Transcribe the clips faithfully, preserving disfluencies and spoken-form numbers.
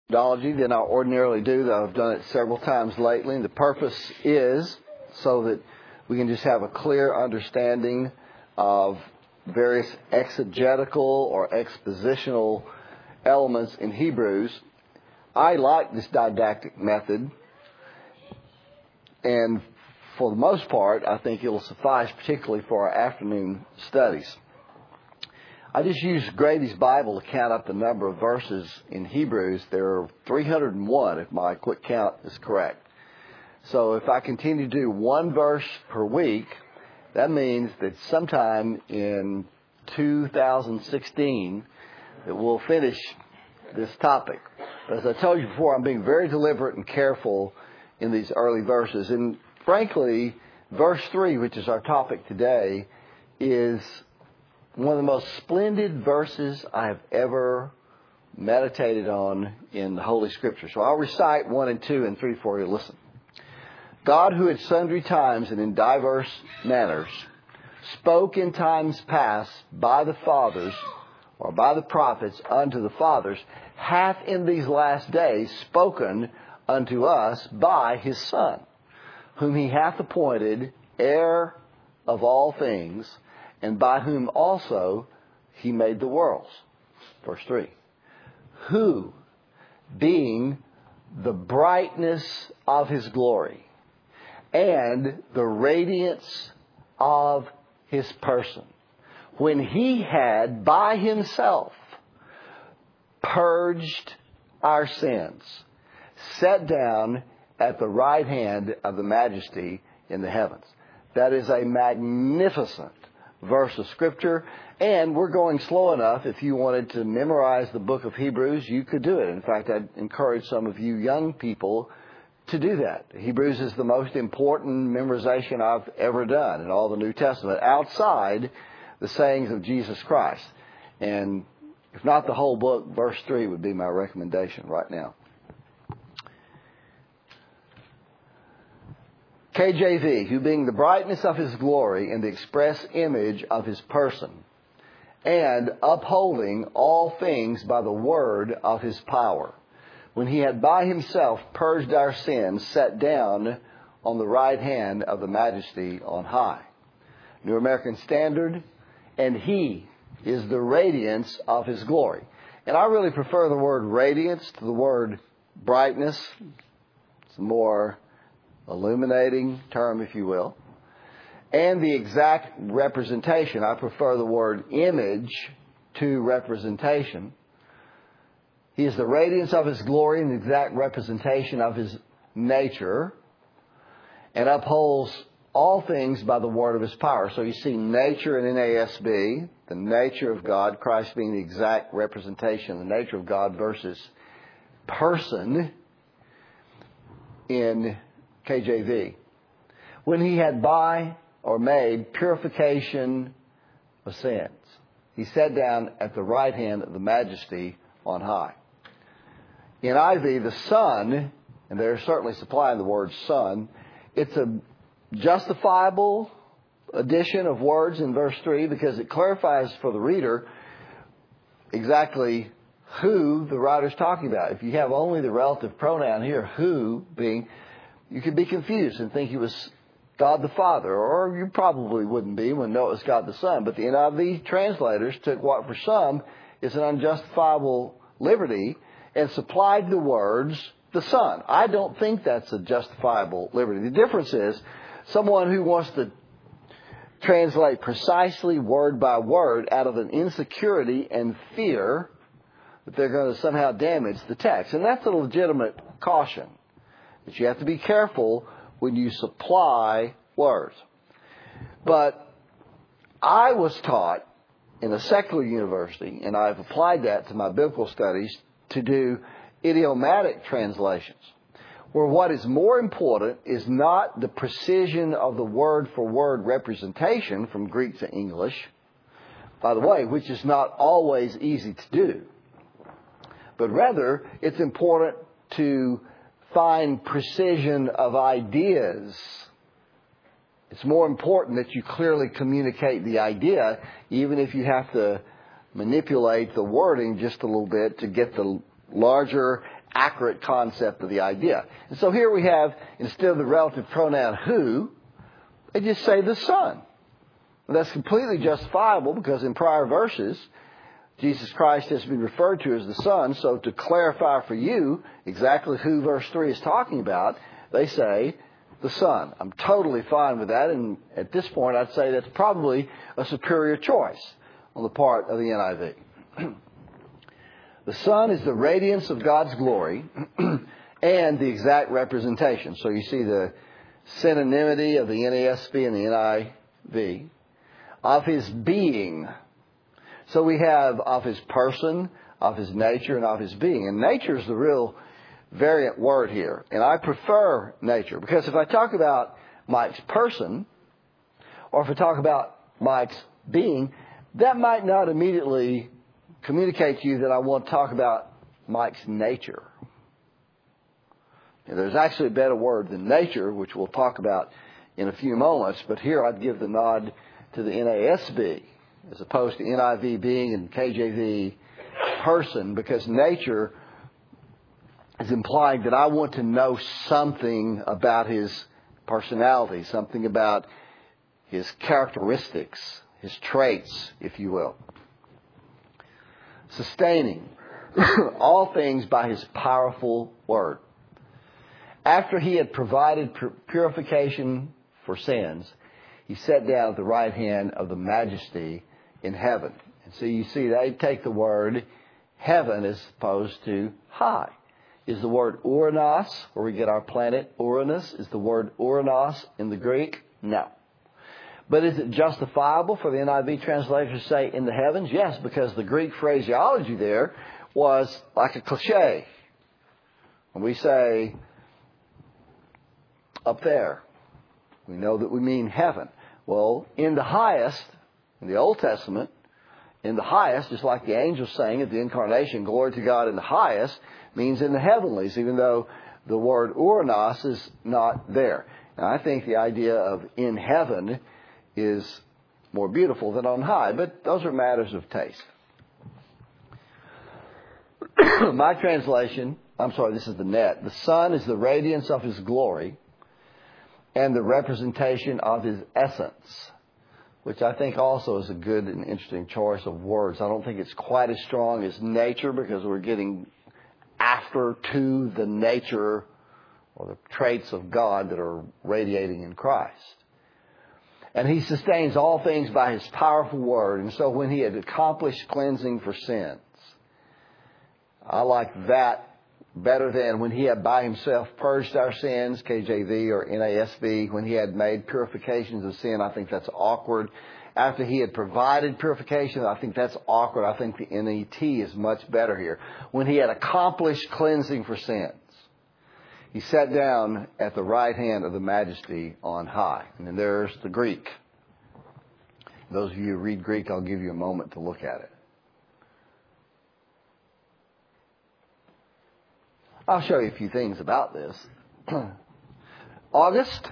methodology than I ordinarily do, though I've done it several times lately. And the purpose is so that we can just have a clear understanding of various exegetical or expositional elements in Hebrews. I like this didactic method, and for the most part, I think it will suffice, particularly for our afternoon studies. I just used Grady's Bible to count up the number of verses in Hebrews. There are three hundred one, if my quick count is correct. So if I continue to do one verse per week, that means that sometime in two thousand sixteen that we'll finish this topic. But as I told you before, I'm being very deliberate and careful in these early verses. And frankly, verse three, which is our topic today, is one of the most splendid verses I have ever meditated on in the Holy Scripture. So I'll recite one and two and three for you. Listen. God, who at sundry times and in diverse manners spoke in times past by the fathers, or by the prophets unto the fathers, hath in these last days spoken unto us by his Son, whom he hath appointed heir of all things, and by whom also he made the worlds. Verse three. Who, being the brightness of his glory, and the radiance of his person, when he had by himself purged our sins, sat down at the right hand of the Majesty in the heavens. That is a magnificent verse of Scripture, and we're going slow enough. If you wanted to memorize the book of Hebrews, you could do it. In fact, I'd encourage some of you young people to do that. Hebrews is the most important memorization I've ever done in all the New Testament, outside the sayings of Jesus Christ. And if not the whole book, verse three would be my recommendation right now. K J V, who being the brightness of his glory and the express image of his person, and upholding all things by the word of his power, when he had by himself purged our sins, sat down on the right hand of the Majesty on high. New American Standard, and he is the radiance of his glory. And I really prefer the word radiance to the word brightness. It's a more illuminating term, if you will. And the exact representation. I prefer the word image to representation. He is the radiance of his glory and the exact representation of his nature, and upholds all things by the word of his power. So you see nature in N A S B, the nature of God, Christ being the exact representation of the nature of God, versus person in K J V. When he had by or made purification of sins, he sat down at the right hand of the Majesty on high. In I V, the Son, and they're certainly supplying the word Son, it's a justifiable addition of words in verse three because it clarifies for the reader exactly who the writer's talking about. If you have only the relative pronoun here, who being, you could be confused and think he was God the Father, or you probably wouldn't be when no, it was God the Son. But the N I V translators took what for some is an unjustifiable liberty and supplied the words, the Son. I don't think that's a justifiable liberty. The difference is someone who wants to translate precisely word by word out of an insecurity and fear that they're going to somehow damage the text. And that's a legitimate caution. But you have to be careful when you supply words. But I was taught in a secular university, and I've applied that to my biblical studies, to do idiomatic translations, where what is more important is not the precision of the word-for-word representation from Greek to English, by the way, which is not always easy to do, but rather it's important to find precision of ideas. It's more important that you clearly communicate the idea, even if you have to manipulate the wording just a little bit to get the larger accurate concept of the idea. And so here we have, instead of the relative pronoun who, they just say the Son. And that's completely justifiable because in prior verses, Jesus Christ has been referred to as the Son. So to clarify for you exactly who verse three is talking about, they say the Son. I'm totally fine with that. And at this point, I'd say that's probably a superior choice on the part of the N I V. The Son is the radiance of God's glory and the exact representation. So you see the synonymity of the N A S B and the N I V of His being. So we have of His person, of His nature, and of His being. And nature is the real variant word here. And I prefer nature because if I talk about Mike's person, or if I talk about Mike's being, that might not immediately communicate to you that I want to talk about Mike's nature. And there's actually a better word than nature, which we'll talk about in a few moments. But here I'd give the nod to the N A S B as opposed to N I V being and K J V person, because nature is implying that I want to know something about his personality, something about his characteristics, his traits, if you will. Sustaining all things by His powerful word. After He had provided purification for sins, He sat down at the right hand of the Majesty in heaven. And so you see, they take the word heaven as opposed to high. Is the word Uranus, where we get our planet Uranus, is the word Uranus in the Greek? No. But is it justifiable for the N I V translators to say in the heavens? Yes, because the Greek phraseology there was like a cliche. When we say up there, we know that we mean heaven. Well, in the highest, in the Old Testament, in the highest, just like the angels saying at the incarnation, glory to God in the highest, means in the heavenlies, even though the word Uranus is not there. Now, I think the idea of in heaven is more beautiful than on high, but those are matters of taste. My translation, I'm sorry, this is the net. The Son is the radiance of His glory and the representation of His essence, which I think also is a good and interesting choice of words. I don't think it's quite as strong as nature because we're getting after to the nature or the traits of God that are radiating in Christ. And He sustains all things by His powerful word. And so when He had accomplished cleansing for sins, I like that better than when He had by Himself purged our sins, K J V or N A S B, when He had made purifications of sin. I think that's awkward. After He had provided purification, I think that's awkward. I think the N E T is much better here. When He had accomplished cleansing for sins, He sat down at the right hand of the Majesty on high. And then there's the Greek. Those of you who read Greek, I'll give you a moment to look at it. I'll show you a few things about this. August.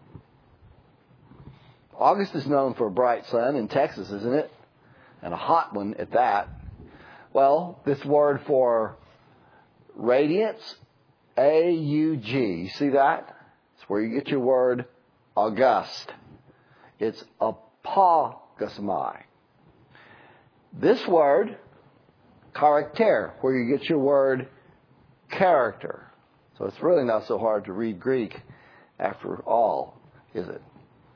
August is known for a bright sun in Texas, isn't it? And a hot one at that. Well, this word for radiance, A U G. See that? It's where you get your word August. It's apogasmai. This word, character, where you get your word character. So it's really not so hard to read Greek after all, is it?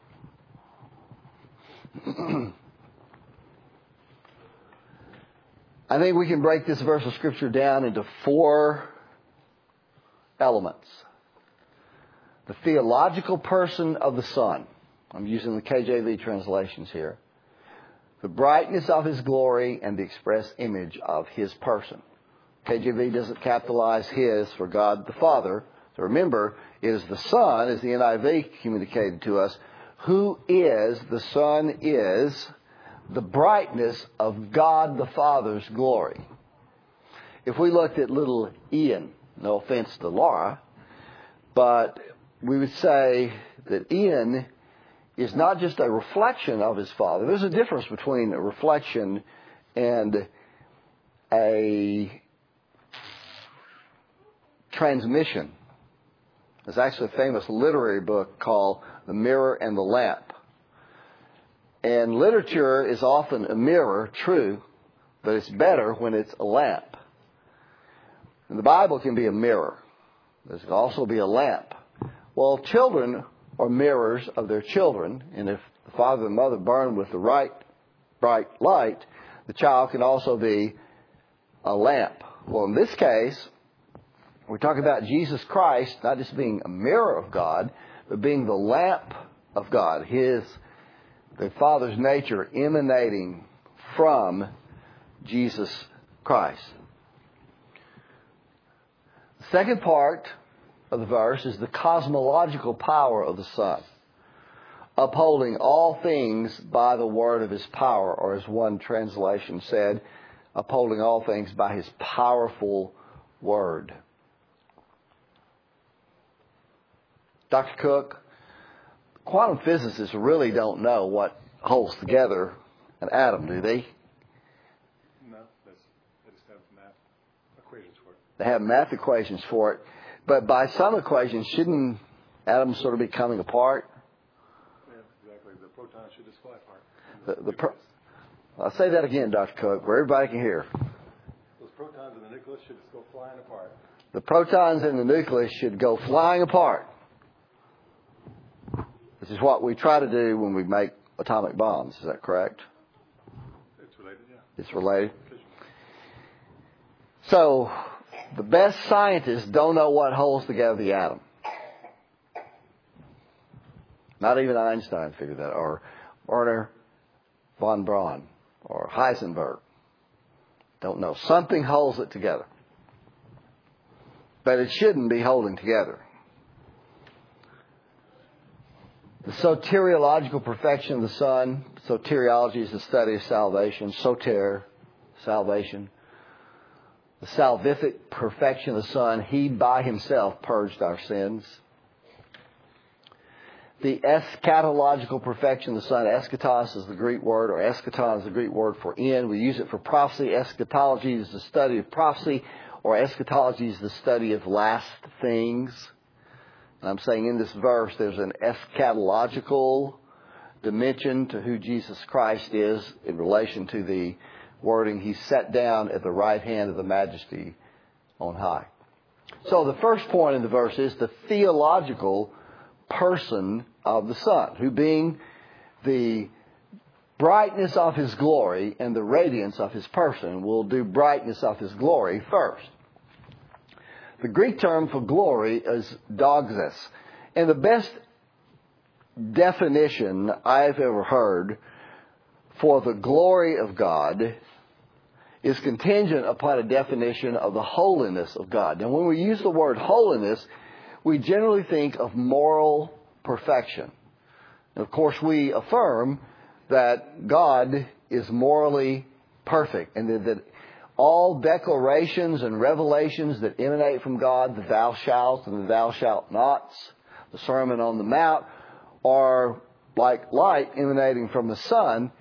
I think we can break this verse of Scripture down into four elements. The theological person of the Son. I'm using the K J V translations here. The brightness of His glory and the express image of His person. K J V doesn't capitalize His for God the Father. So remember, it is the Son, as the N I V communicated to us, who is, the Son is, the brightness of God the Father's glory. If we looked at little Ian, no offense to Laura, but we would say that Ian is not just a reflection of his father. There's a difference between a reflection and a transmission. There's actually a famous literary book called The Mirror and the Lamp. And literature is often a mirror, true, but it's better when it's a lamp. And the Bible can be a mirror. There can also be a lamp. Well, children are mirrors of their children, and if the father and mother burn with the right bright light, the child can also be a lamp. Well, in this case, we're talking about Jesus Christ not just being a mirror of God, but being the lamp of God, His, the Father's nature emanating from Jesus Christ. The second part of the verse is the cosmological power of the Son, upholding all things by the word of His power, or as one translation said, upholding all things by His powerful word. Doctor Cook, quantum physicists really don't know what holds together an atom, do they? No, they just have math equations for it. They have math equations for it. But by some equations, shouldn't atoms sort of be coming apart? Yeah, exactly. The protons should just fly apart. The, the pro- I'll say that again, Doctor Cook, where everybody can hear. Those protons in the nucleus should just go flying apart. The protons in the nucleus should go flying apart. This is what we try to do when we make atomic bombs. Is that correct? It's related, yeah. It's related. So, the best scientists don't know what holds together the atom. Not even Einstein figured that, or Werner von Braun, or Heisenberg. Don't know. Something holds it together. But it shouldn't be holding together. The soteriological perfection of the Son. Soteriology is the study of salvation. Soter, salvation. The salvific perfection of the Son. He by Himself purged our sins. The eschatological perfection of the Son. Eschatos is the Greek word, or eschaton is the Greek word for end. We use it for prophecy. Eschatology is the study of prophecy, or eschatology is the study of last things. And I'm saying in this verse there's an eschatological dimension to who Jesus Christ is in relation to the wording, He's set down at the right hand of the Majesty on high. So the first point in the verse is the theological person of the Son, who being the brightness of His glory and the radiance of His person, will do brightness of His glory first. The Greek term for glory is doxis. And the best definition I've ever heard for the glory of God is contingent upon a definition of the holiness of God. Now, when we use the word holiness, we generally think of moral perfection. And of course, we affirm that God is morally perfect, and that, that all declarations and revelations that emanate from God, the thou shalt and the thou shalt nots, the Sermon on the Mount, are like light emanating from the sun,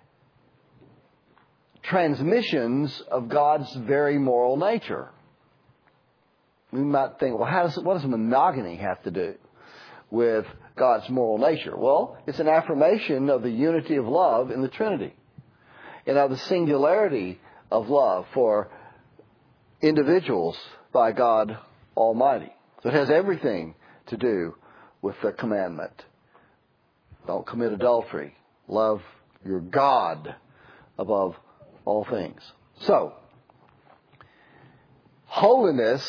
transmissions of God's very moral nature. We might think, well, how does, what does monogamy have to do with God's moral nature? Well, it's an affirmation of the unity of love in the Trinity, and of the singularity of love for individuals by God Almighty. So it has everything to do with the commandment. Don't commit adultery. Love your God above all things. So, holiness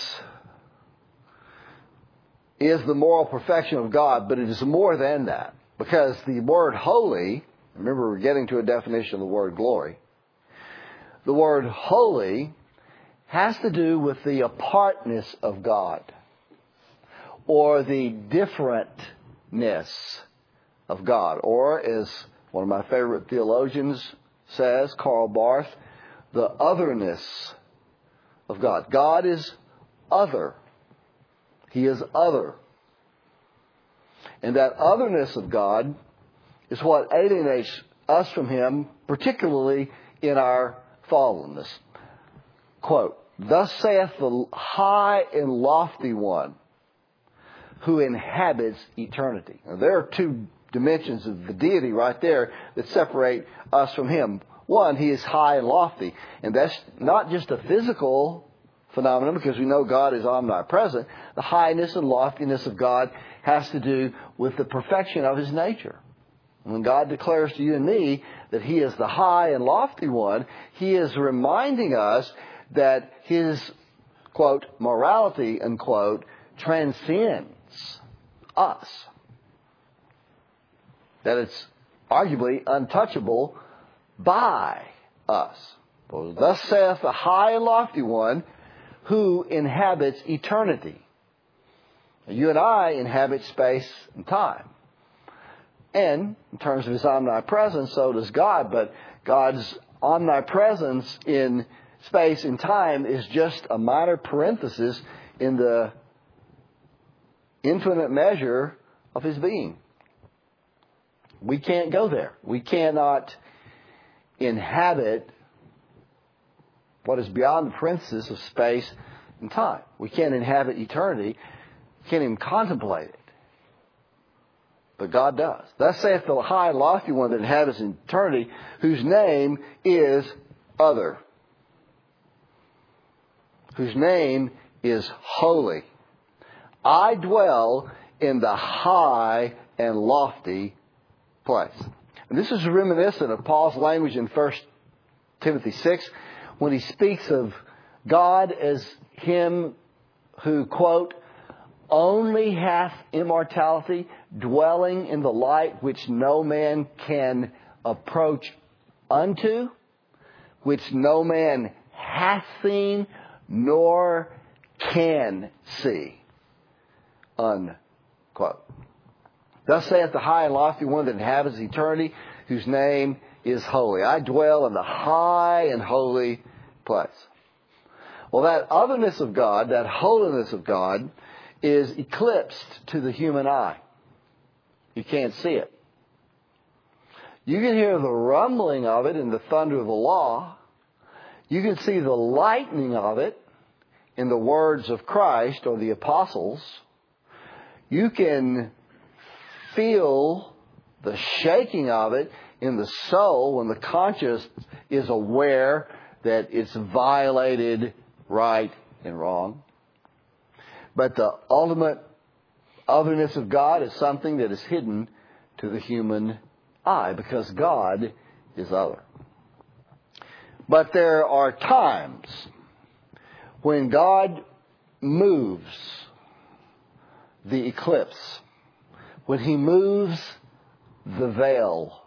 is the moral perfection of God, but it is more than that. Because the word holy, remember we're getting to a definition of the word glory. The word holy has to do with the apartness of God, or the differentness of God, or as one of my favorite theologians says, Karl Barth, the otherness of God. God is other. He is other. And that otherness of God is what alienates us from Him, particularly in our fallenness. Quote, thus saith the high and lofty one who inhabits eternity. Now, there are two dimensions of the deity right there that separate us from him. One, he is high and lofty. And that's not just a physical phenomenon, because we know God is omnipresent. The highness and loftiness of God has to do with the perfection of his nature. When God declares to you and me that he is the high and lofty one, he is reminding us that his, quote, morality, unquote, transcends us. That it's arguably untouchable by us. For thus saith the high and lofty one who inhabits eternity. You and I inhabit space and time. And in terms of his omnipresence, so does God. But God's omnipresence in space and time is just a minor parenthesis in the infinite measure of his being. We can't go there. We cannot inhabit what is beyond the parenthesis of space and time. We can't inhabit eternity. We can't even contemplate it. But God does. Thus saith the high and lofty one that inhabits eternity, whose name is other. Whose name is holy. I dwell in the high and lofty place. And this is reminiscent of Paul's language in First Timothy six, when he speaks of God as him who, quote, only hath immortality, dwelling in the light which no man can approach unto, which no man hath seen, nor can see, unquote. Thus saith the high and lofty one that inhabits eternity, whose name is holy. I dwell in the high and holy place. Well, that otherness of God, that holiness of God, is eclipsed to the human eye. You can't see it. You can hear the rumbling of it in the thunder of the law. You can see the lightning of it in the words of Christ or the apostles. You can feel the shaking of it in the soul when the conscience is aware that it's violated right and wrong. But the ultimate otherness of God is something that is hidden to the human eye, because God is other. But there are times when God moves the eclipse, when he moves the veil,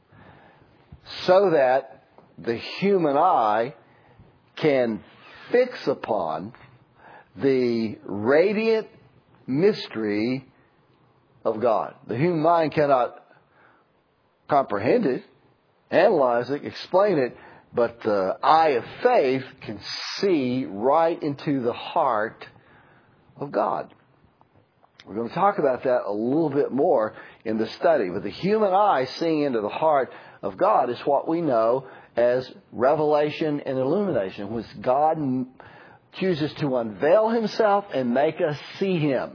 so that the human eye can fix upon the radiant mystery of God. The human mind cannot comprehend it, analyze it, explain it, but the eye of faith can see right into the heart of God. We're going to talk about that a little bit more in the study. But the human eye seeing into the heart of God is what we know as revelation and illumination, which God chooses to unveil himself and make us see him.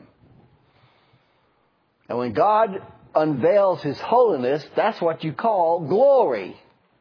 And when God unveils his holiness, that's what you call glory.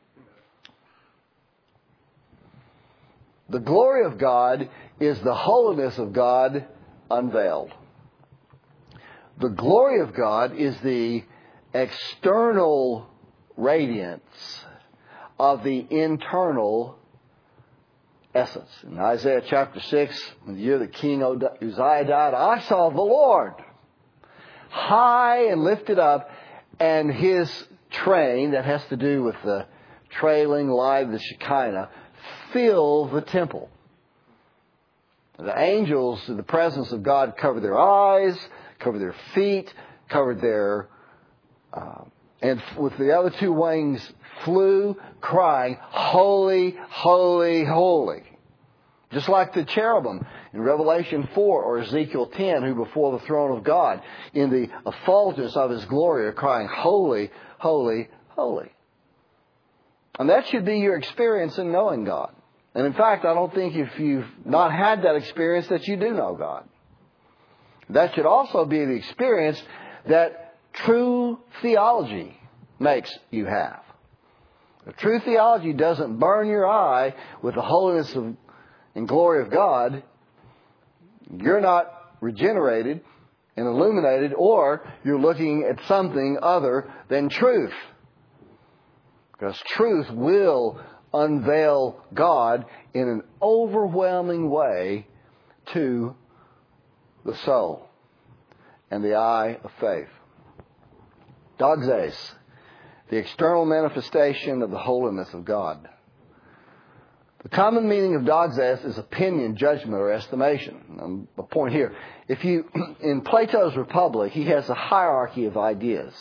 The glory of God is the holiness of God unveiled. The glory of God is the external radiance of the internal essence. In Isaiah chapter six, in the year that King Uzziah died, I saw the Lord high and lifted up, and his train, that has to do with the trailing light of the Shekinah, fill the temple. The angels in the presence of God covered their eyes, covered their feet, covered their, uh, and with the other two wings flew, crying, holy, holy, holy. Just like the cherubim in Revelation four or Ezekiel ten, who before the throne of God, in the effulgence of his glory, are crying, holy, holy, holy. And that should be your experience in knowing God. And in fact, I don't think if you've not had that experience that you do know God. That should also be the experience that true theology makes you have. The true theology doesn't burn your eye with the holiness of, and glory of God. You're not regenerated and illuminated, or you're looking at something other than truth. Because truth will unveil God in an overwhelming way to the soul and the eye of faith. Doxes, the external manifestation of the holiness of God. The common meaning of doxes is opinion, judgment, or estimation. Um, a point here. If you, in Plato's Republic, he has a hierarchy of ideas.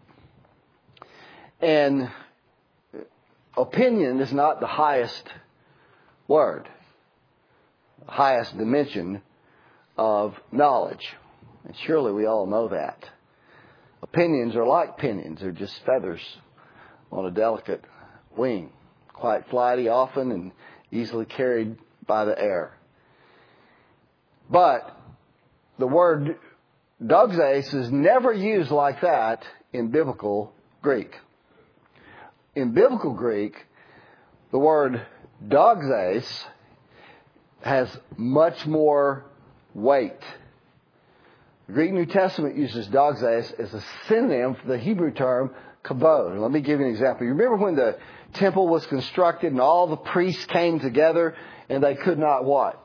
And opinion is not the highest word, the highest dimension of knowledge. And surely we all know that. Opinions are like pinions. They're just feathers on a delicate wing. Quite flighty often and easily carried by the air. But the word doxes is never used like that in biblical Greek. In biblical Greek, the word doxes has much more weight. The Greek New Testament uses doxes as a synonym for the Hebrew term kabod. Let me give you an example. You remember when the temple was constructed and all the priests came together and they could not what?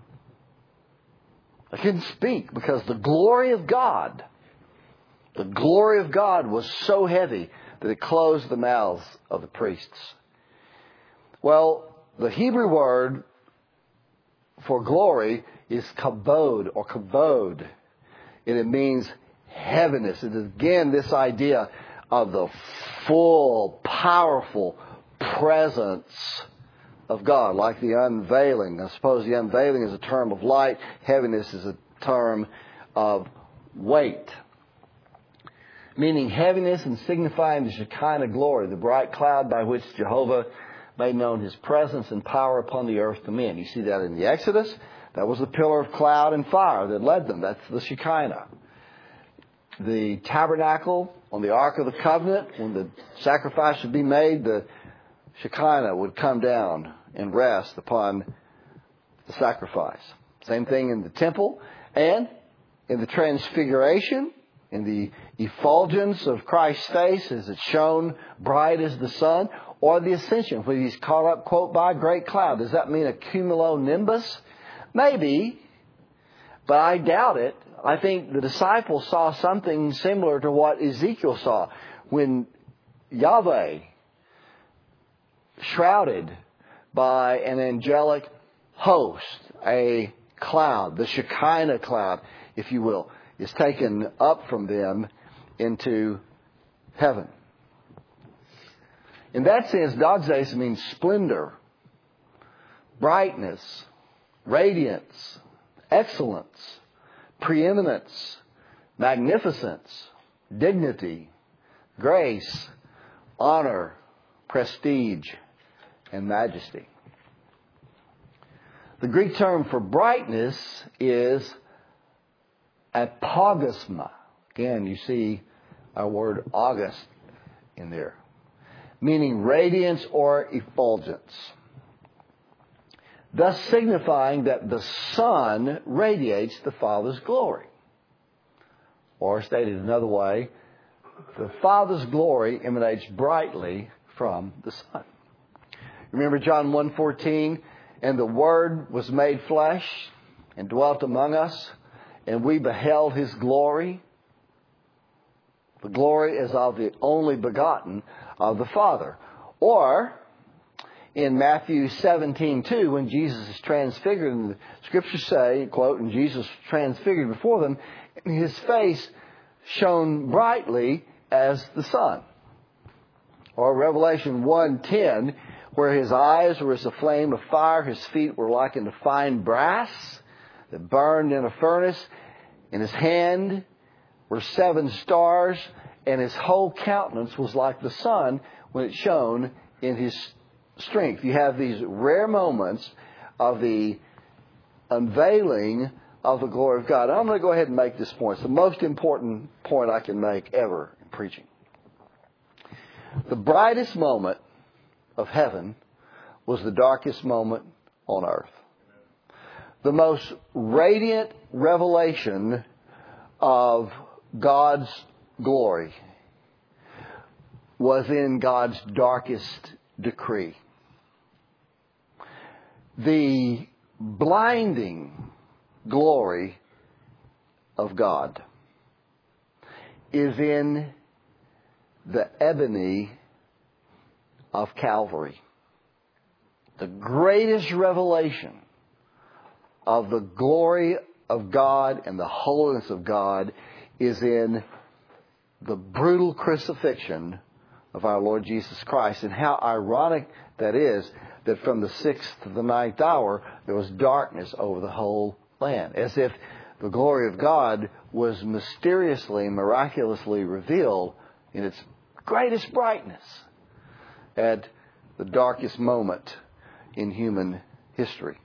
They couldn't speak because the glory of God, the glory of God was so heavy that it closed the mouths of the priests. Well, the Hebrew word for glory is kabod or kabod. And it means heaviness. It is again this idea of the full, powerful presence of God, like the unveiling. I suppose the unveiling is a term of light. Heaviness is a term of weight. Meaning heaviness and signifying the Shekinah glory, the bright cloud by which Jehovah made known His presence and power upon the earth to men. You see that in the Exodus. That was the pillar of cloud and fire that led them. That's the Shekinah. The tabernacle on the Ark of the Covenant, when the sacrifice would be made, the Shekinah would come down and rest upon the sacrifice. Same thing in the temple and in the transfiguration, in the effulgence of Christ's face as it shone bright as the sun, or the ascension when He's caught up, quote, by a great cloud. Does that mean a cumulonimbus? Maybe, but I doubt it. I think the disciples saw something similar to what Ezekiel saw when Yahweh, shrouded by an angelic host, a cloud, the Shekinah cloud, if you will, is taken up from them into heaven. In that sense, doxes means splendor, brightness, radiance, excellence, preeminence, magnificence, dignity, grace, honor, prestige, and majesty. The Greek term for brightness is apogasma. Again, you see our word August in there, meaning radiance or effulgence, thus signifying that the Son radiates the Father's glory. Or stated another way, the Father's glory emanates brightly from the Son. Remember John one fourteen, and the Word was made flesh and dwelt among us, and we beheld His glory. The glory is of the only begotten of the Father. Or in Matthew seventeen two, when Jesus is transfigured, and the Scriptures say, quote, and Jesus was transfigured before them, and His face shone brightly as the sun. Or Revelation one ten, where His eyes were as a flame of fire, His feet were like unto fine brass that burned in a furnace. In His hand were seven stars, and His whole countenance was like the sun when it shone in His strength. You have these rare moments of the unveiling of the glory of God. I'm going to go ahead and make this point. It's the most important point I can make ever in preaching. The brightest moment of heaven was the darkest moment on earth. The most radiant revelation of God's glory was in God's darkest decree. The blinding glory of God is in the ebony of Calvary. The greatest revelation of the glory of God and the holiness of God is in the brutal crucifixion of our Lord Jesus Christ. And how ironic that is that from the sixth to the ninth hour, there was darkness over the whole land, as if the glory of God was mysteriously, miraculously revealed in its greatest brightness at the darkest moment in human history.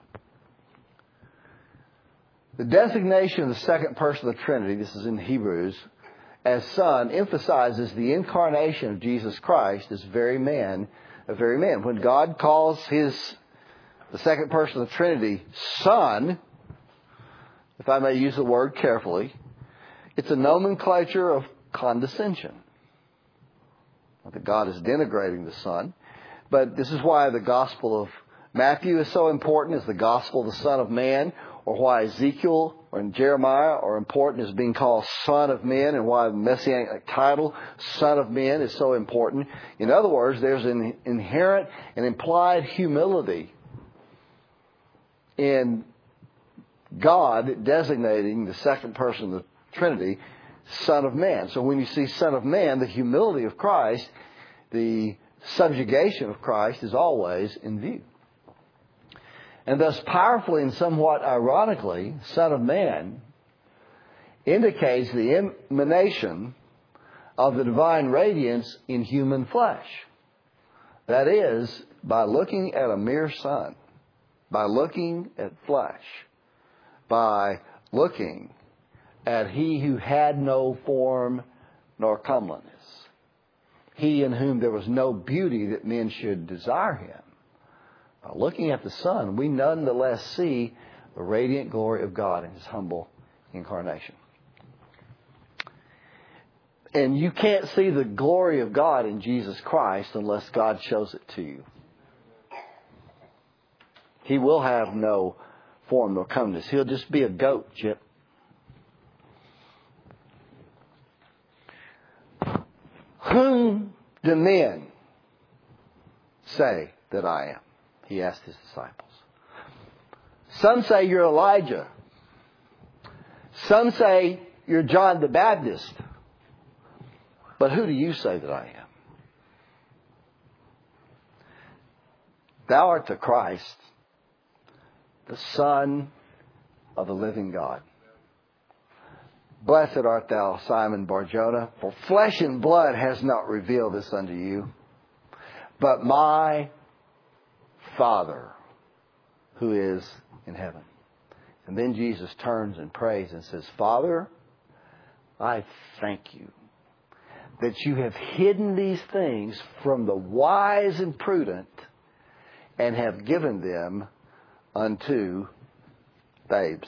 The designation of the second person of the Trinity, this is in Hebrews, as Son, emphasizes the incarnation of Jesus Christ as very man, a very man. When God calls his, the second person of the Trinity, Son, if I may use the word carefully, it's a nomenclature of condescension. Not that God is denigrating the Son, but this is why the Gospel of Matthew is so important as the Gospel of the Son of Man, or why Ezekiel or Jeremiah are important as being called Son of Men, and why the Messianic title, Son of Men, is so important. In other words, there's an inherent and implied humility in God designating the second person of the Trinity, Son of Man. So when you see Son of Man, the humility of Christ, the subjugation of Christ is always in view. And thus powerfully and somewhat ironically, Son of Man indicates the emanation of the divine radiance in human flesh. That is, by looking at a mere son, by looking at flesh, by looking at he who had no form nor comeliness, he in whom there was no beauty that men should desire him. By looking at the Son, we nonetheless see the radiant glory of God in his humble incarnation. And you can't see the glory of God in Jesus Christ unless God shows it to you. He will have no form nor comeliness. He'll just be a goat, Chip. Whom do men say that I am? He asked his disciples. Some say you're Elijah. Some say you're John the Baptist. But who do you say that I am? Thou art the Christ, the Son of the living God. Blessed art thou, Simon Bar-Jonah, for flesh and blood has not revealed this unto you, but my Father who is in heaven. And then Jesus turns and prays and says, Father, I thank you that you have hidden these things from the wise and prudent and have given them unto babes.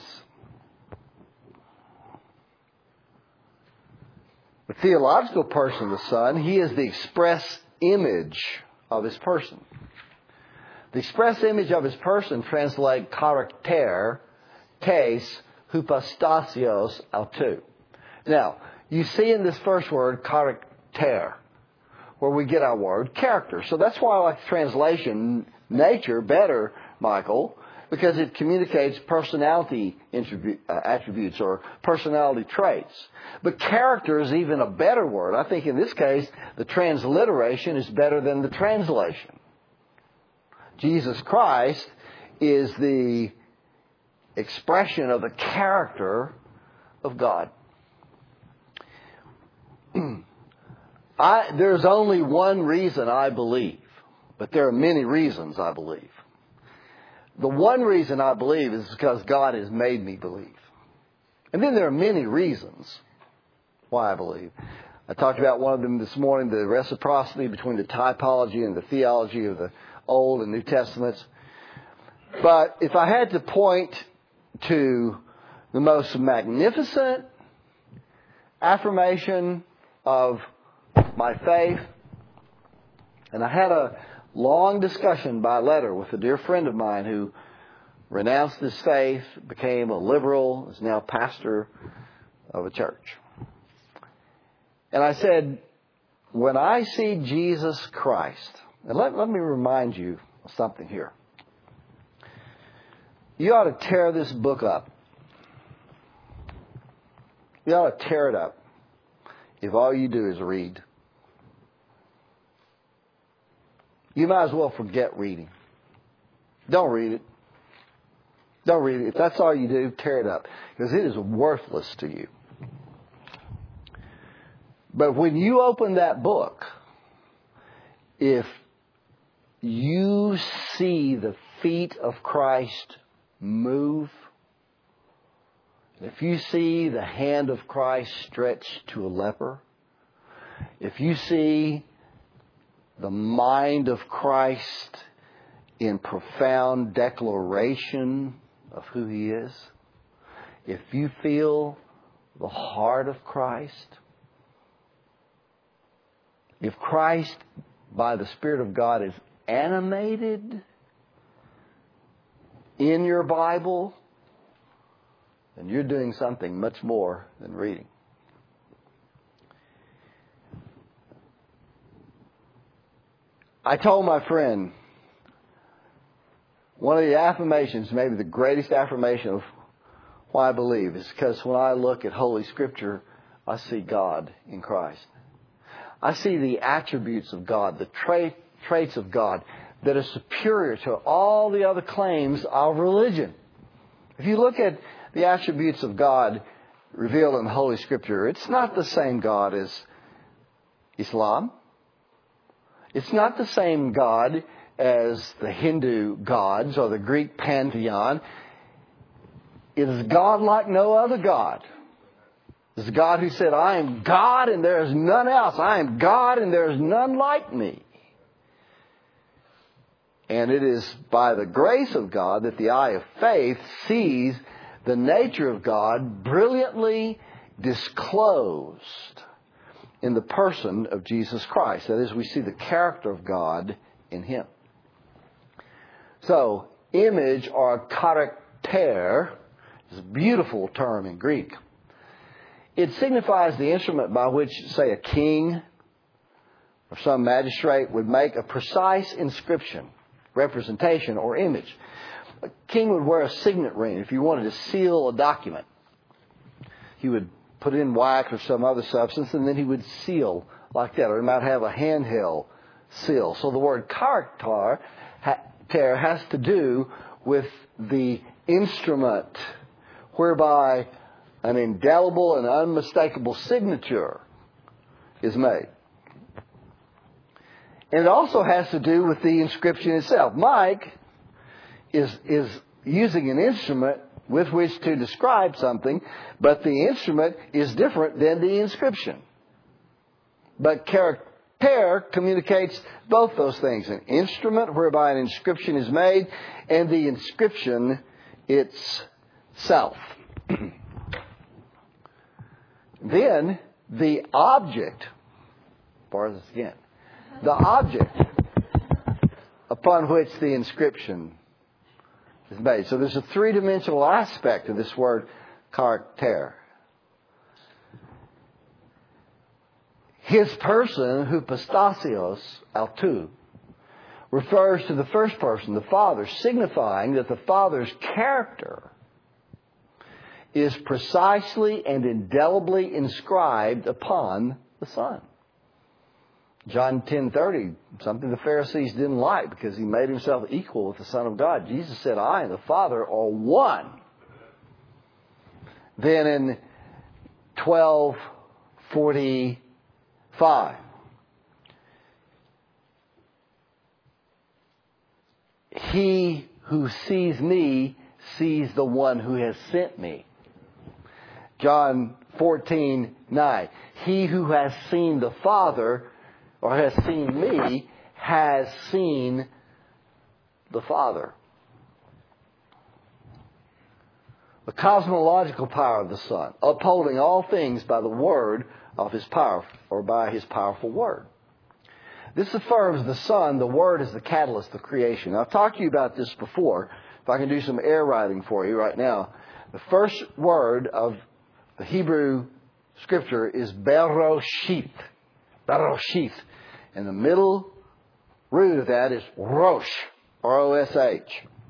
The theological person of the Son, he is the express image of his person. The express image of his person translate character, tes, hypostasios, autou. Now, you see in this first word, character, where we get our word character. So that's why I like the translation nature better, Michael, because it communicates personality attributes or personality traits. But character is even a better word. I think in this case, the transliteration is better than the translation. Jesus Christ is the expression of the character of God. I, there's only one reason I believe But there are many reasons I believe. The one reason I believe is because God has made me believe. And then there are many reasons why I believe. I talked about one of them this morning, the reciprocity between the typology and the theology of the Old and New Testaments. But if I had to point to the most magnificent affirmation of my faith, and I had a long discussion by letter with a dear friend of mine who renounced his faith, became a liberal, is now pastor of a church. And I said, when I see Jesus Christ, and let, let me remind you of something here. You ought to tear this book up. You ought to tear it up if all you do is read. You might as well forget reading. Don't read it. Don't read it. If that's all you do, tear it up. Because it is worthless to you. But when you open that book, if you see the feet of Christ move, if you see the hand of Christ stretched to a leper, if you see the mind of Christ in profound declaration of who He is, if you feel the heart of Christ, if Christ, by the Spirit of God, is animated in your Bible, then you're doing something much more than reading. I told my friend, one of the affirmations, maybe the greatest affirmation of why I believe, is because when I look at Holy Scripture, I see God in Christ. I see the attributes of God, the tra- traits of God that are superior to all the other claims of religion. If you look at the attributes of God revealed in Holy Scripture, it's not the same God as Islam. It's not the same God as the Hindu gods or the Greek pantheon. It is God like no other God. It's a God who said, I am God and there is none else. I am God and there is none like me. And it is by the grace of God that the eye of faith sees the nature of God brilliantly disclosed in the person of Jesus Christ. That is, we see the character of God in Him. So, image or character is a beautiful term in Greek. It signifies the instrument by which, say, a king or some magistrate would make a precise inscription, representation, or image. A king would wear a signet ring if you wanted to seal a document. He would put in wax or some other substance, and then he would seal like that. Or he might have a handheld seal. So the word character has to do with the instrument whereby an indelible and unmistakable signature is made. And it also has to do with the inscription itself. Mike is, is using an instrument with which to describe something, but the instrument is different than the inscription. But character communicates both those things. An instrument whereby an inscription is made, and the inscription itself. Then, the object, bar this again, the object upon which the inscription is made. So there's a three-dimensional aspect of this word character. His person, hypostasios autou, refers to the first person, the Father, signifying that the Father's character is precisely and indelibly inscribed upon the Son. John ten thirty, something the Pharisees didn't like because He made Himself equal with the Son of God. Jesus said, I and the Father are one. Then in twelve forty-five, he who sees me sees the one who has sent me. John fourteen nine. He who has seen the Father or has seen me has seen the Father. The cosmological power of the Son, upholding all things by the word of His power, or by His powerful word. This affirms the Son, the Word, is the catalyst of creation. I've talked to you about this before. If I can do some air writing for you right now. The first word of the Hebrew Scripture is Beroshith. Beroshith. And the middle root of that is Rosh. R O S H.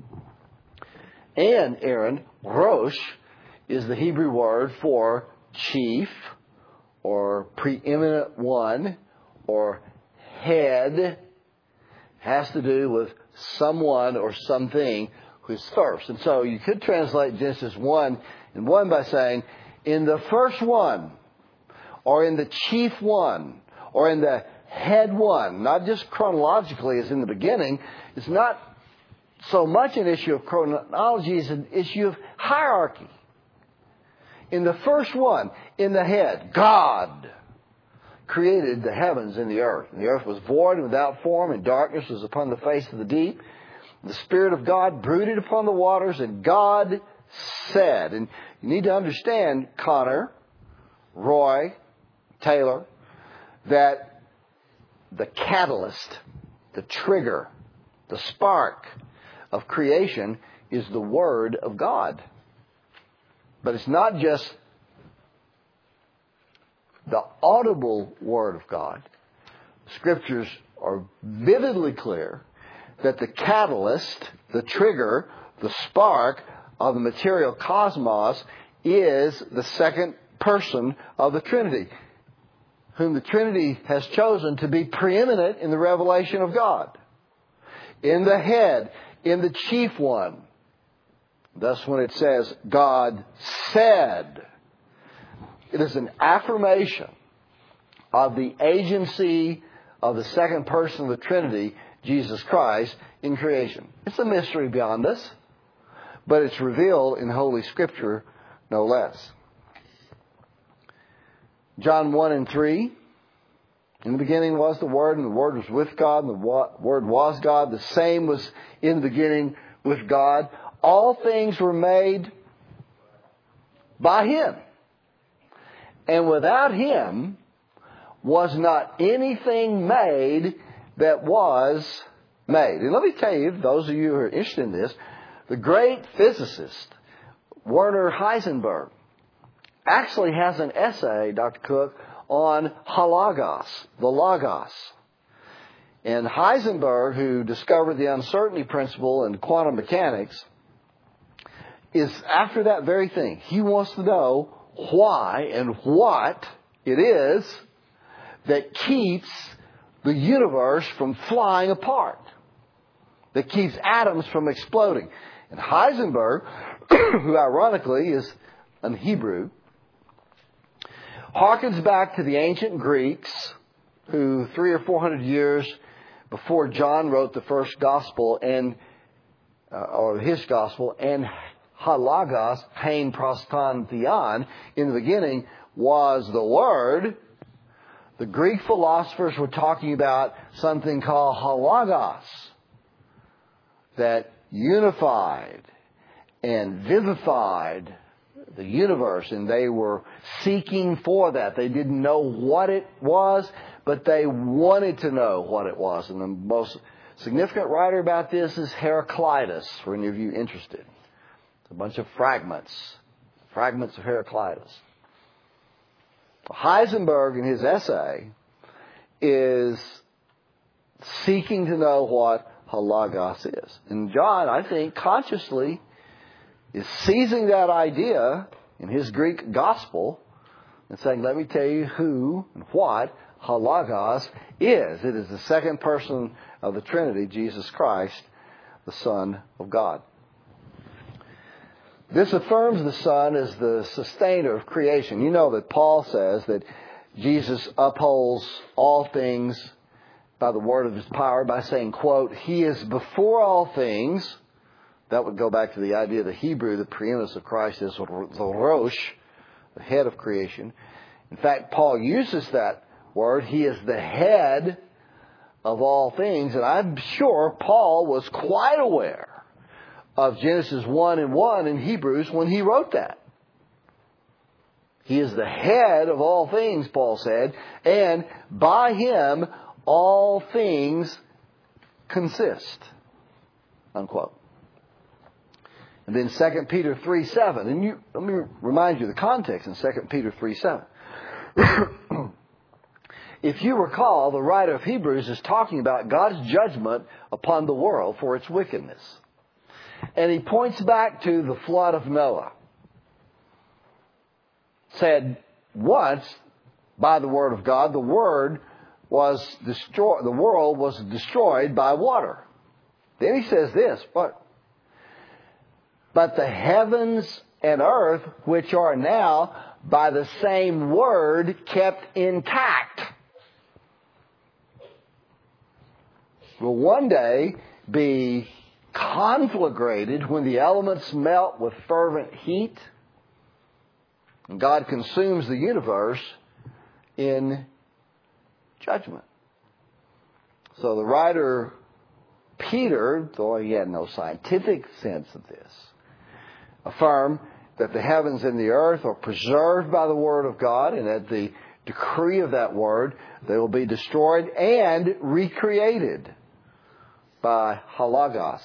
And, Aaron, Rosh is the Hebrew word for chief, or preeminent one, or head. Has to do with someone or something who's first. And so you could translate Genesis one and one by saying, in the first one, or in the chief one, or in the head one, not just chronologically as in the beginning. It's not so much an issue of chronology as an issue of hierarchy. In the first one, in the head, God created the heavens and the earth. And the earth was void and without form, and darkness was upon the face of the deep. The Spirit of God brooded upon the waters, and God said, and you need to understand, Connor, Roy, Taylor, that the catalyst, the trigger, the spark of creation is the Word of God. But it's not just the audible Word of God. Scriptures are vividly clear that the catalyst, the trigger, the spark of the material cosmos is the second person of the Trinity, whom the Trinity has chosen to be preeminent in the revelation of God. In the head, in the chief one. Thus when it says, God said, it is an affirmation of the agency of the second person of the Trinity, Jesus Christ, in creation. It's a mystery beyond us, but it's revealed in Holy Scripture no less. John one and three. In the beginning was the Word, and the Word was with God, and the Word was God. The same was in the beginning with God. All things were made by Him. And without Him was not anything made that was made. And let me tell you, those of you who are interested in this, the great physicist, Werner Heisenberg, actually has an essay, Doctor Cook, on halagos, the logos. And Heisenberg, who discovered the uncertainty principle in quantum mechanics, is after that very thing. He wants to know why and what it is that keeps the universe from flying apart, that keeps atoms from exploding. And Heisenberg, who ironically is an Hebrew, harkens back to the ancient Greeks, who three or four hundred years before John wrote the first gospel, and uh, or his gospel, and halagos, hein proston theon, in the beginning was the Word. The Greek philosophers were talking about something called halagos, that unified and vivified the universe, and they were seeking for that. They didn't know what it was, but they wanted to know what it was. And the most significant writer about this is Heraclitus, for any of you interested. It's a bunch of fragments, fragments of Heraclitus. Heisenberg, in his essay, is seeking to know what halagos is. And John, I think, consciously is seizing that idea in his Greek gospel and saying, let me tell you who and what halagos is. It is the second person of the Trinity, Jesus Christ, the Son of God. This affirms the Son as the sustainer of creation. You know that Paul says that Jesus upholds all things by the word of his power by saying, quote, he is before all things. That would go back to the idea of the Hebrew, the preeminence of Christ is the Rosh, the head of creation. In fact, Paul uses that word. He is the head of all things. And I'm sure Paul was quite aware of Genesis one and one in Hebrews when he wrote that. He is the head of all things, Paul said, and by him all things consist. Unquote. And then Second Peter three seven. And you, let me remind you the context in Second Peter three seven. If you recall, the writer of Hebrews is talking about God's judgment upon the world for its wickedness. And he points back to the flood of Noah. Said once, by the word of God, the word was destroyed, the world was destroyed by water. Then he says this, but, but the heavens and earth, which are now by the same word kept intact, will one day be conflagrated when the elements melt with fervent heat and God consumes the universe in judgment. So the writer Peter, though he had no scientific sense of this, affirmed that the heavens and the earth are preserved by the word of God, and at the decree of that word, they will be destroyed and recreated by halagos.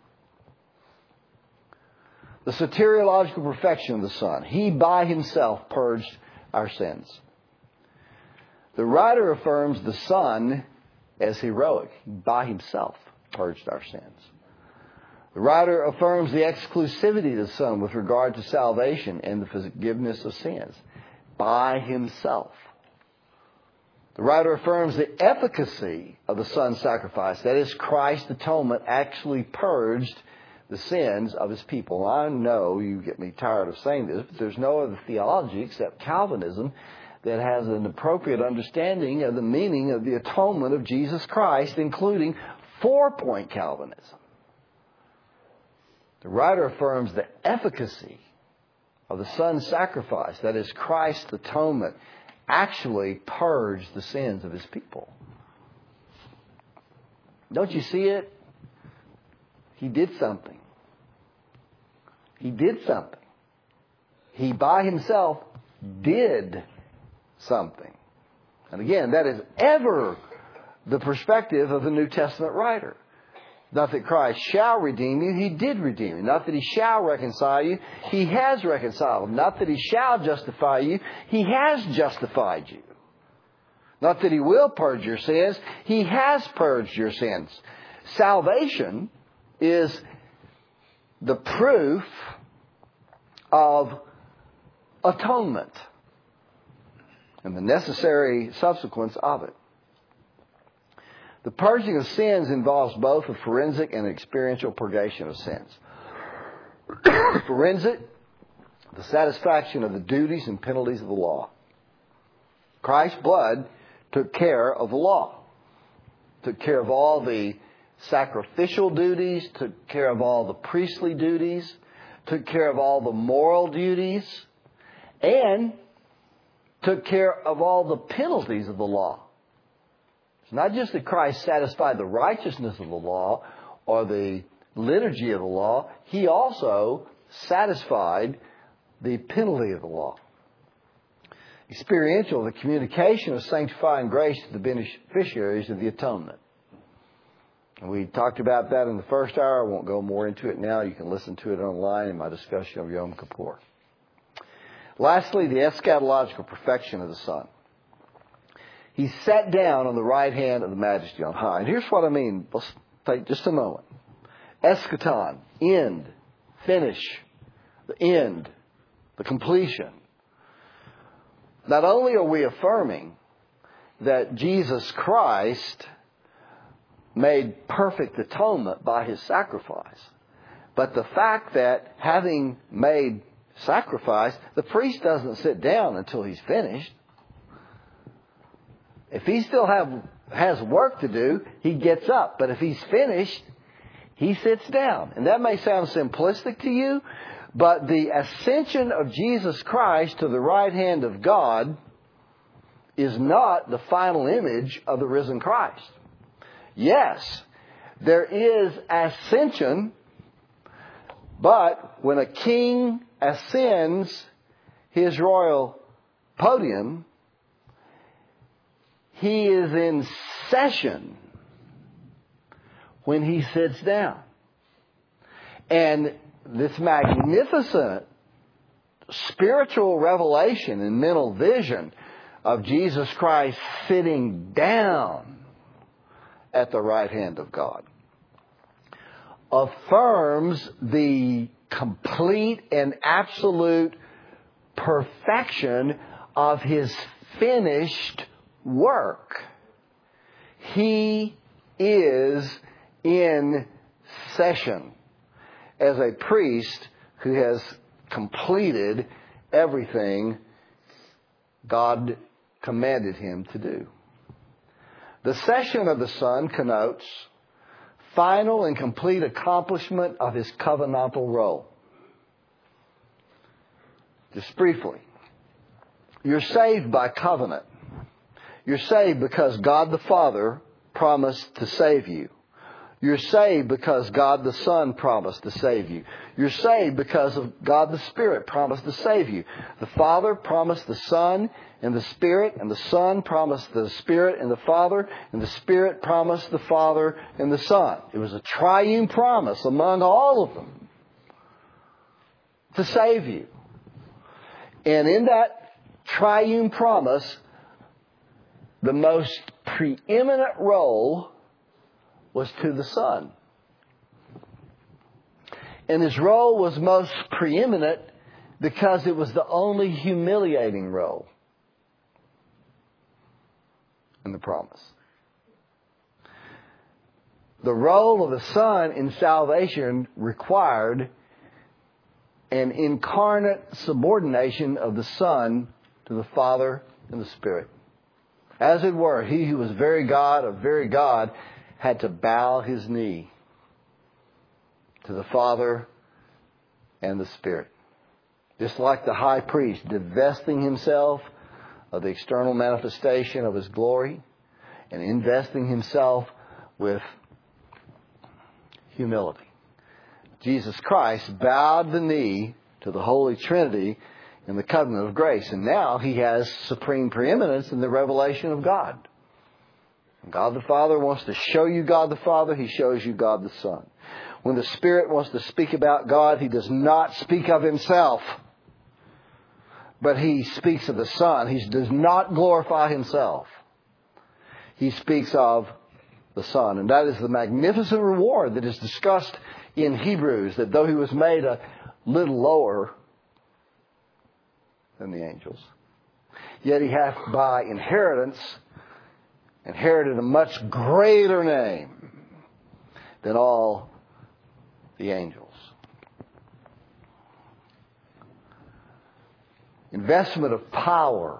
The soteriological perfection of the Son. He by himself purged our sins. The writer affirms the Son as heroic. He by himself purged our sins. The writer affirms the exclusivity of the Son with regard to salvation and the forgiveness of sins. By himself. The writer affirms the efficacy of the Son's sacrifice. That is, Christ's atonement actually purged the sins of his people. I know you get me tired of saying this, but there's no other theology except Calvinism that has an appropriate understanding of the meaning of the atonement of Jesus Christ, including four-point Calvinism. The writer affirms the efficacy of the Son's sacrifice, that is, Christ's atonement, actually purged the sins of his people. Don't you see it? He did something. He did something. He by himself did something. And again, that is ever the perspective of the New Testament writer. Not that Christ shall redeem you, he did redeem you. Not that he shall reconcile you, he has reconciled. Not that he shall justify you, he has justified you. Not that he will purge your sins, he has purged your sins. Salvation is the proof of atonement and the necessary subsequence of it. The purging of sins involves both a forensic and experiential purgation of sins. Forensic, the satisfaction of the duties and penalties of the law. Christ's blood took care of the law. Took care of all the sacrificial duties, took care of all the priestly duties, took care of all the moral duties, and took care of all the penalties of the law. It's not just that Christ satisfied the righteousness of the law or the liturgy of the law. He also satisfied the penalty of the law. Experiential, the communication of sanctifying grace to the beneficiaries of the atonement. And we talked about that in the first hour. I won't go more into it now. You can listen to it online in my discussion of Yom Kippur. Lastly, the eschatological perfection of the Son. He sat down on the right hand of the Majesty on high. And here's what I mean. Let's take just a moment. Eschaton, end, finish, the end, the completion. Not only are we affirming that Jesus Christ made perfect atonement by his sacrifice, but the fact that having made sacrifice, the priest doesn't sit down until he's finished. If he still have has work to do, he gets up. But if he's finished, he sits down. And that may sound simplistic to you, but the ascension of Jesus Christ to the right hand of God is not the final image of the risen Christ. Yes, there is ascension, but when a king ascends his royal podium, he is in session when he sits down. And this magnificent spiritual revelation and mental vision of Jesus Christ sitting down at the right hand of God affirms the complete and absolute perfection of His finished work. He is in session as a priest who has completed everything God commanded him to do. The session of the Son connotes final and complete accomplishment of His covenantal role. Just briefly, you're saved by covenant. You're saved because God the Father promised to save you. You're saved because God the Son promised to save you. You're saved because of God the Spirit promised to save you. The Father promised the Son and the Spirit, and the Son promised the Spirit and the Father, and the Spirit promised the Father and the Son. It was a triune promise among all of them to save you. And in that triune promise, the most preeminent role was to the Son. And His role was most preeminent because it was the only humiliating role in the promise. The role of the Son in salvation required an incarnate subordination of the Son to the Father and the Spirit. As it were, He who was very God of very God had to bow His knee to the Father and the Spirit. Just like the high priest divesting himself of the external manifestation of His glory and investing Himself with humility. Jesus Christ bowed the knee to the Holy Trinity in the covenant of grace. And now He has supreme preeminence in the revelation of God. When God the Father wants to show you God the Father, He shows you God the Son. When the Spirit wants to speak about God, He does not speak of Himself, but He speaks of the Son. He does not glorify Himself. He speaks of the Son. And that is the magnificent reward that is discussed in Hebrews, that though He was made a little lower than the angels, yet He hath by inheritance inherited a much greater name than all the angels. Investment of power.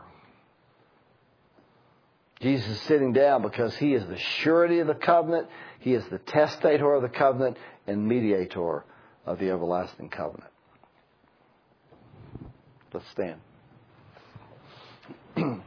Jesus is sitting down because He is the surety of the covenant. He is the testator of the covenant and mediator of the everlasting covenant. Let's stand.